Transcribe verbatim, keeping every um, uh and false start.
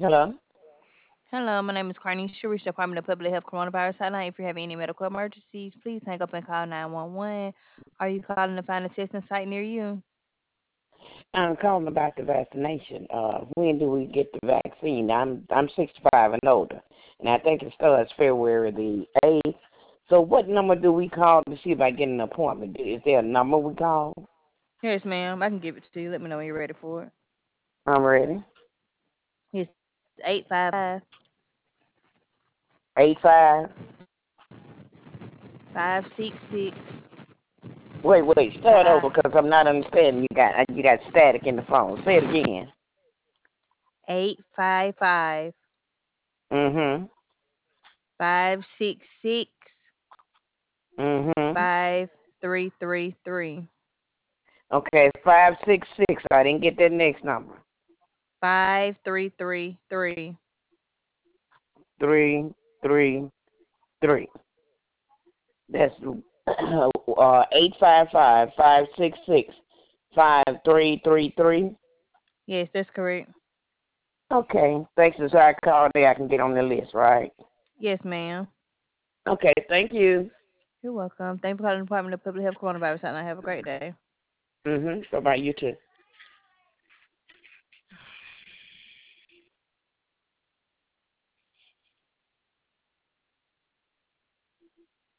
Hello. Hello, my name is Carnisha, Reach Department of Public Health Coronavirus Hotline. If you have any medical emergencies, please hang up and call nine one one. Are you calling to find a testing site near you? I'm calling about the vaccination. Uh, when do we get the vaccine? I'm I'm sixty-five and older, and I think it starts February the eighth. So what number do we call to see if I get an appointment? Is there a number we call? Yes, ma'am. I can give it to you. Let me know when you're ready for it. I'm ready. It's eight five five Eight five. five six six Wait, wait. Start five over because I'm not understanding. You got you got static in the phone. Say it again. eight five five Mhm. five six six Mhm. five three three three Okay, five six six. I didn't get that next number. five three three three. Three three three. That's uh eight five five five six six five three three three. Yes, that's correct. Okay. Thanks. As I call there, I can get on the list, right? Yes, ma'am. Okay. Thank you. You're welcome. Thank you for calling the Department of Public Health Coronavirus Hotline. Have a great day. Mhm. Bye bye. You too.